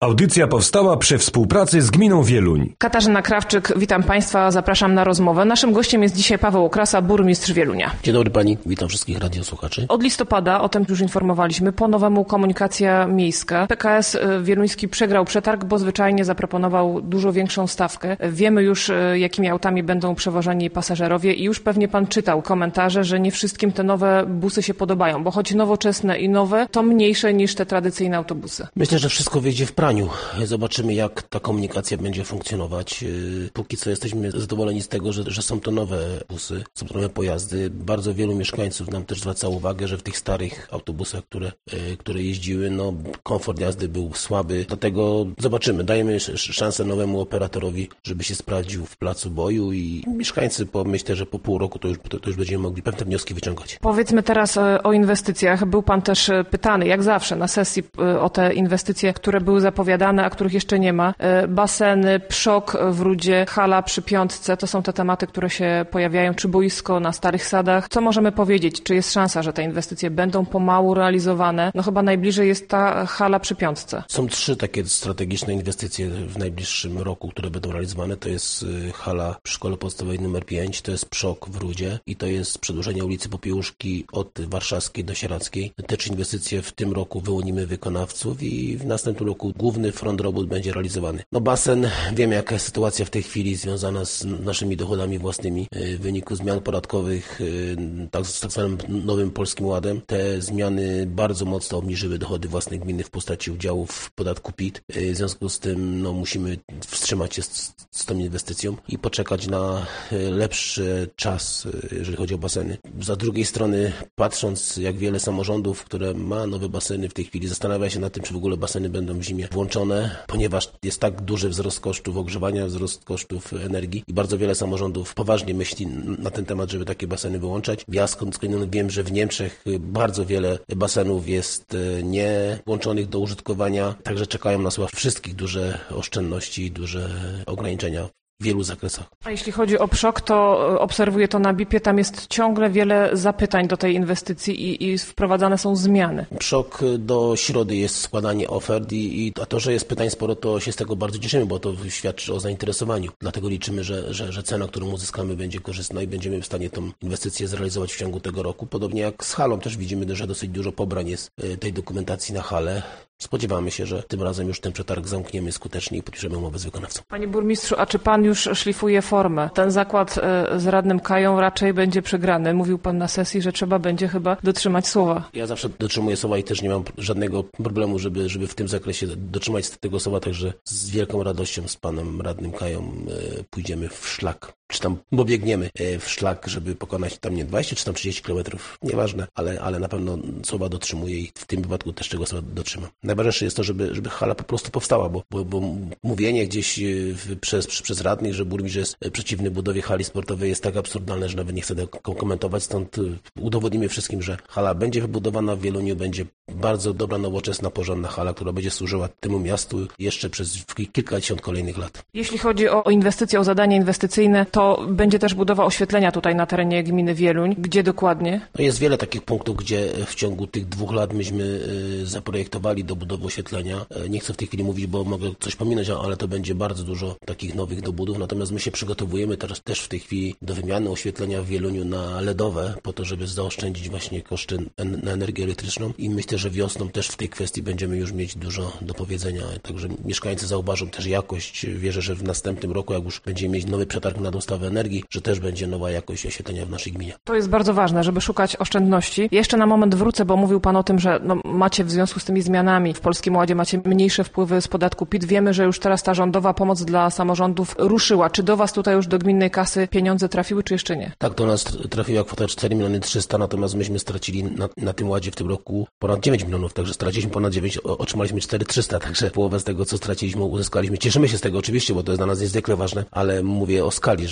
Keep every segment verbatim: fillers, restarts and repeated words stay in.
Audycja powstała przy współpracy z Gminą Wieluń. Katarzyna Krawczyk, witam Państwa, zapraszam na rozmowę. Naszym gościem jest dzisiaj Paweł Okrasa, burmistrz Wielunia. Dzień dobry Pani, witam wszystkich radiosłuchaczy. Od listopada, o tym już informowaliśmy, po nowemu komunikacja miejska. P K S wieluński przegrał przetarg, bo zwyczajnie zaproponował dużo większą stawkę. Wiemy już, jakimi autami będą przewożeni pasażerowie i już pewnie Pan czytał komentarze, że nie wszystkim te nowe busy się podobają, bo choć nowoczesne i nowe, to mniejsze niż te tradycyjne autobusy. Myślę, że wszystko wyjdzie w praniu. Zobaczymy, jak ta komunikacja będzie funkcjonować. Póki co jesteśmy zadowoleni z tego, że, że są to nowe busy, są to nowe pojazdy. Bardzo wielu mieszkańców nam też zwraca uwagę, że w tych starych autobusach, które, które jeździły, no komfort jazdy był słaby. Dlatego zobaczymy, dajemy szansę nowemu operatorowi, żeby się sprawdził w placu boju i mieszkańcy, po, myślę, że po pół roku to już, to, to już będziemy mogli pewne wnioski wyciągać. Powiedzmy teraz o inwestycjach. Był Pan też pytany, jak zawsze, na sesji o te inwestycje, które były zapowiadane, a których jeszcze nie ma. Baseny, przok w Rudzie, hala przy Piątce, to są te tematy, które się pojawiają, czy boisko na Starych Sadach. Co możemy powiedzieć? Czy jest szansa, że te inwestycje będą pomału realizowane? No chyba najbliżej jest ta hala przy Piątce. Są trzy takie strategiczne inwestycje w najbliższym roku, które będą realizowane. To jest hala przy szkole podstawowej numer pięć, to jest przok w Rudzie i to jest przedłużenie ulicy Popiełuszki od Warszawskiej do Sieradzkiej. Te trzy inwestycje w tym roku wyłonimy wykonawców i w następnym roku główny front robót będzie realizowany. No basen, wiemy jaka jest sytuacja w tej chwili związana z naszymi dochodami własnymi w wyniku zmian podatkowych, tak, z tak zwanym Nowym Polskim Ładem. Te zmiany bardzo mocno obniżyły dochody własne gminy w postaci udziałów w podatku P I T. W związku z tym no, musimy wstrzymać się z, z tą inwestycją i poczekać na lepszy czas, jeżeli chodzi o baseny. Za drugiej strony, patrząc jak wiele samorządów, które ma nowe baseny w tej chwili, zastanawia się nad tym, czy w ogóle baseny będą w zimie włączone, ponieważ jest tak duży wzrost kosztów ogrzewania, wzrost kosztów energii i bardzo wiele samorządów poważnie myśli na ten temat, żeby takie baseny wyłączać. Ja skądinąd wiem, że w Niemczech bardzo wiele basenów jest nie włączonych do użytkowania, także czekają nas wszystkich duże oszczędności i duże ograniczenia w wielu zakresach. A jeśli chodzi o przok, to obserwuję to na B I P-ie, tam jest ciągle wiele zapytań do tej inwestycji i, i wprowadzane są zmiany. Przok do środy jest składanie ofert i, i a to, że jest pytań sporo, to się z tego bardzo cieszymy, bo to świadczy o zainteresowaniu. Dlatego liczymy, że, że, że cena, którą uzyskamy, będzie korzystna i będziemy w stanie tą inwestycję zrealizować w ciągu tego roku. Podobnie jak z halą też widzimy, że dosyć dużo pobrań jest tej dokumentacji na halę. Spodziewamy się, że tym razem już ten przetarg zamkniemy skutecznie i podpiszemy umowę z wykonawcą. Panie burmistrzu, a czy Pan już szlifuje formę? Ten zakład z radnym Kają raczej będzie przegrany. Mówił Pan na sesji, że trzeba będzie chyba dotrzymać słowa. Ja zawsze dotrzymuję słowa i też nie mam żadnego problemu, żeby, żeby w tym zakresie dotrzymać tego słowa, także z wielką radością z Panem radnym Kają pójdziemy w szlak. Czy tam pobiegniemy w szlak, żeby pokonać tam nie dwadzieścia czy tam trzydzieści kilometrów, nieważne, ale, ale na pewno słowa dotrzymuję i w tym wypadku też tego słowa dotrzymam. Najważniejsze jest to, żeby, żeby hala po prostu powstała, bo, bo, bo mówienie gdzieś przez, przez radnych, że burmistrz jest przeciwny budowie hali sportowej jest tak absurdalne, że nawet nie chcę tego komentować, stąd udowodnimy wszystkim, że hala będzie wybudowana w Wieluniu, będzie bardzo dobra, nowoczesna, porządna hala, która będzie służyła temu miastu jeszcze przez kilkadziesiąt kolejnych lat. Jeśli chodzi o inwestycje, o zadania inwestycyjne, to To będzie też budowa oświetlenia tutaj na terenie gminy Wieluń. Gdzie dokładnie? No jest wiele takich punktów, gdzie w ciągu tych dwóch lat myśmy zaprojektowali do budowy oświetlenia. Nie chcę w tej chwili mówić, bo mogę coś pominąć, ale to będzie bardzo dużo takich nowych dobudów. Natomiast my się przygotowujemy teraz też w tej chwili do wymiany oświetlenia w Wieluniu na ledowe, po to, żeby zaoszczędzić właśnie koszty na energię elektryczną i myślę, że wiosną też w tej kwestii będziemy już mieć dużo do powiedzenia. Także mieszkańcy zauważą też jakość. Wierzę, że w następnym roku, jak już będziemy mieć nowy przetarg na dostawę energii, że też będzie nowa jakość oświetlenia w naszej gminie. To jest bardzo ważne, żeby szukać oszczędności. Jeszcze na moment wrócę, bo mówił Pan o tym, że no, macie w związku z tymi zmianami w Polskim Ładzie macie mniejsze wpływy z podatku P I T. Wiemy, że już teraz ta rządowa pomoc dla samorządów ruszyła. Czy do Was tutaj już do gminnej kasy pieniądze trafiły, czy jeszcze nie? Tak, do nas trafiła kwota cztery miliony trzysta, natomiast myśmy stracili na, na tym ładzie w tym roku ponad dziewięć milionów, także straciliśmy ponad dziewięć, otrzymaliśmy cztery tysiące trzysta, także połowę z tego, co straciliśmy, uzyskaliśmy. Cieszymy się z tego oczywiście, bo to jest dla nas niezwykle ważne, ale mówię o skali, że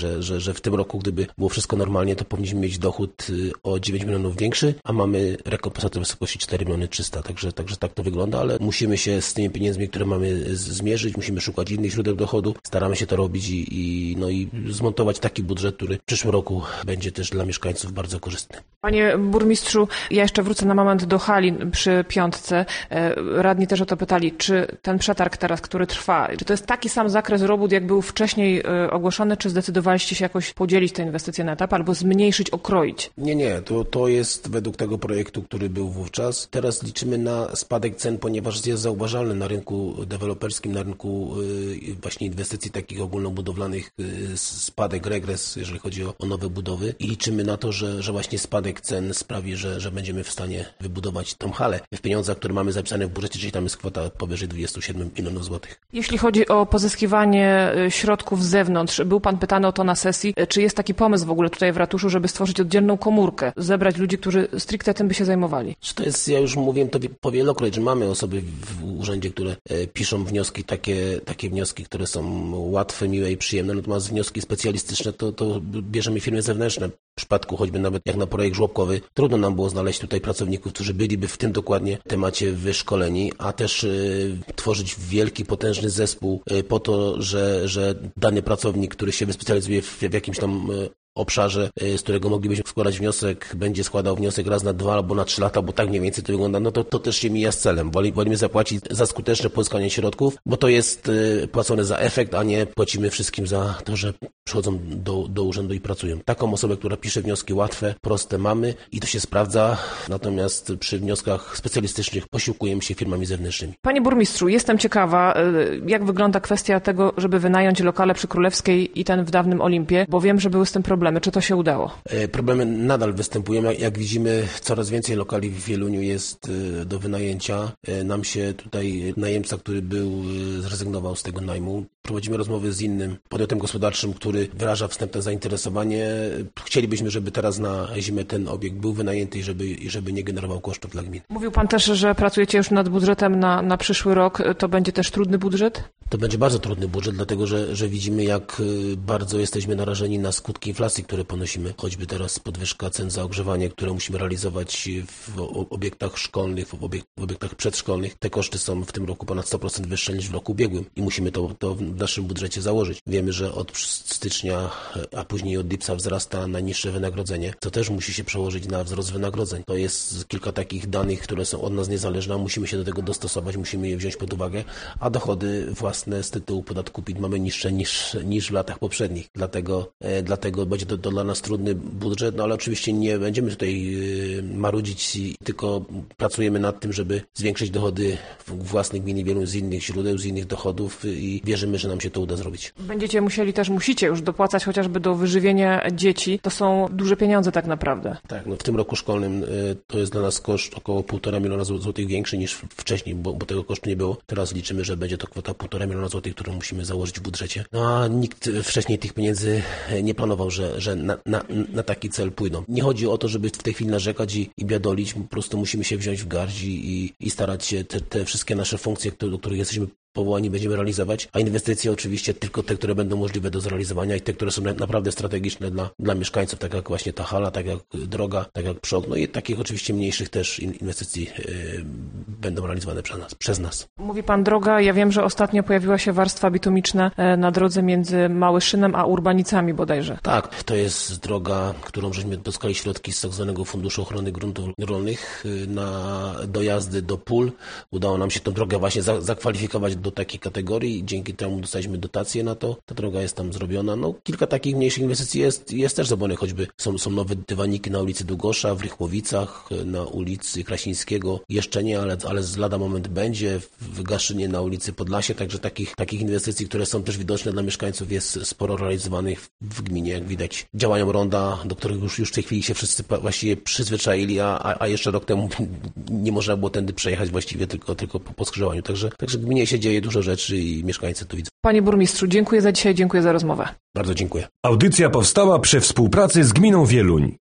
że, że, że w tym roku, gdyby było wszystko normalnie, to powinniśmy mieć dochód o dziewięć milionów większy, a mamy rekompensatę w wysokości cztery miliony trzysta, także, także tak to wygląda, ale musimy się z tymi pieniędzmi, które mamy zmierzyć, musimy szukać innych źródeł dochodu, staramy się to robić i, i, no i zmontować taki budżet, który w przyszłym roku będzie też dla mieszkańców bardzo korzystny. Panie burmistrzu, ja jeszcze wrócę na moment do hali przy Piątce. Radni też o to pytali, czy ten przetarg teraz, który trwa, czy to jest taki sam zakres robót, jak był wcześniej ogłoszony, czy zdecydowaliście się jakoś podzielić te inwestycje na etapy albo zmniejszyć, okroić? Nie, nie, to, to jest według tego projektu, który był wówczas. Teraz liczymy na spadek cen, ponieważ jest zauważalny na rynku deweloperskim, na rynku yy, właśnie inwestycji takich ogólnobudowlanych, yy, spadek, regres, jeżeli chodzi o, o nowe budowy i liczymy na to, że, że właśnie spadek cen sprawi, że, że będziemy w stanie wybudować tą halę w pieniądzach, które mamy zapisane w budżecie, czyli tam jest kwota powyżej dwadzieścia siedem milionów złotych. Jeśli chodzi o pozyskiwanie środków z zewnątrz, był pan pytany o to na sesji, czy jest taki pomysł w ogóle tutaj w ratuszu, żeby stworzyć oddzielną komórkę, zebrać ludzi, którzy stricte tym by się zajmowali? To jest, ja już mówiłem to powielokroć, że mamy osoby w urzędzie, które piszą wnioski, takie, takie wnioski, które są łatwe, miłe i przyjemne, natomiast wnioski specjalistyczne to, to bierzemy firmy zewnętrzne. W przypadku choćby nawet jak na projekt żłobkowy, trudno nam było znaleźć tutaj pracowników, którzy byliby w tym dokładnie temacie wyszkoleni, a też y, tworzyć wielki, potężny zespół y, po to, że, że dany pracownik, który się wyspecjalizuje w, w jakimś tam y, obszarze, z którego moglibyśmy składać wniosek, będzie składał wniosek raz na dwa albo na trzy lata, bo tak mniej więcej to wygląda, no to, to też się mija z celem. Woli, wolimy zapłacić za skuteczne pozyskanie środków, bo to jest y, płacone za efekt, a nie płacimy wszystkim za to, że przychodzą do, do urzędu i pracują. Taką osobę, która pisze wnioski łatwe, proste mamy i to się sprawdza, natomiast przy wnioskach specjalistycznych posiłkujemy się firmami zewnętrznymi. Panie burmistrzu, jestem ciekawa, jak wygląda kwestia tego, żeby wynająć lokale przy Królewskiej i ten w dawnym Olimpie, bo wiem, że były z tym problemy. Czy to się udało? Problemy nadal występują. Jak widzimy, coraz więcej lokali w Wieluniu jest do wynajęcia. Nam się tutaj najemca, który był, zrezygnował z tego najmu. Prowadzimy rozmowy z innym podmiotem gospodarczym, który wyraża wstępne zainteresowanie. Chcielibyśmy, żeby teraz na zimę ten obiekt był wynajęty i żeby, i żeby nie generował kosztów dla gmin. Mówił pan też, że pracujecie już nad budżetem na, na przyszły rok. To będzie też trudny budżet? To będzie bardzo trudny budżet, dlatego że, że widzimy, jak bardzo jesteśmy narażeni na skutki inflacji, które ponosimy. Choćby teraz podwyżka cen za ogrzewanie, które musimy realizować w obiektach szkolnych, w, obiek w obiektach przedszkolnych. Te koszty są w tym roku ponad sto procent wyższe niż w roku ubiegłym i musimy to, to w naszym budżecie założyć. Wiemy, że od stycznia, a później od lipca wzrasta najniższe wynagrodzenie, co też musi się przełożyć na wzrost wynagrodzeń. To jest kilka takich danych, które są od nas niezależne, musimy się do tego dostosować, musimy je wziąć pod uwagę, a dochody własne z tytułu podatku P I T mamy niższe niż, niż w latach poprzednich. Dlatego, e, dlatego będzie to, to dla nas trudny budżet, no ale oczywiście nie będziemy tutaj y, marudzić, tylko pracujemy nad tym, żeby zwiększyć dochody własnych gmin i wielu z innych źródeł, z innych dochodów i wierzymy, że nam się to uda zrobić. Będziecie musieli też, musicie już dopłacać chociażby do wyżywienia dzieci. To są duże pieniądze tak naprawdę. Tak, no w tym roku szkolnym y, to jest dla nas koszt około półtora miliona złotych większy niż wcześniej, bo, bo tego kosztu nie było. Teraz liczymy, że będzie to kwota półtora miliona złotych, którą musimy założyć w budżecie. No a nikt wcześniej tych pieniędzy nie planował, że, że na, na, na taki cel pójdą. Nie chodzi o to, żeby w tej chwili narzekać i, i biadolić, po prostu musimy się wziąć w garść i, i starać się te, te wszystkie nasze funkcje, do których jesteśmy powołani, będziemy realizować, a inwestycje oczywiście tylko te, które będą możliwe do zrealizowania i te, które są naprawdę strategiczne dla, dla mieszkańców, tak jak właśnie ta hala, tak jak droga, tak jak przok, no i takich oczywiście mniejszych też inwestycji yy, będą realizowane przez nas, przez nas. Mówi pan droga, ja wiem, że ostatnio pojawiła się warstwa bitumiczna na drodze między Małyszynem a Urbanicami bodajże. Tak, to jest droga, którą żeśmy dostali środki z tak zwanego Funduszu Ochrony Gruntów Rolnych na dojazdy do pól. Udało nam się tę drogę właśnie za, zakwalifikować do takiej kategorii i dzięki temu dostaliśmy dotację na to. Ta droga jest tam zrobiona. No, kilka takich mniejszych inwestycji jest, jest też zrobionych, choćby są, są nowe dywaniki na ulicy Długosza, w Rychłowicach, na ulicy Krasińskiego. Jeszcze nie, ale, ale z lada moment będzie. W Gaszynie na ulicy Podlasie, także takich, takich inwestycji, które są też widoczne dla mieszkańców, jest sporo realizowanych w, w gminie. Jak widać, działają ronda, do których już, już w tej chwili się wszyscy właściwie przyzwyczaili, a, a, a jeszcze rok temu nie można było tędy przejechać właściwie tylko, tylko po, po skrzyżowaniu. Także, także w gminie się dzieje dużo rzeczy i mieszkańcy tu widzą. Panie burmistrzu, dziękuję za dzisiaj, dziękuję za rozmowę. Bardzo dziękuję. Audycja powstała przy współpracy z gminą Wieluń.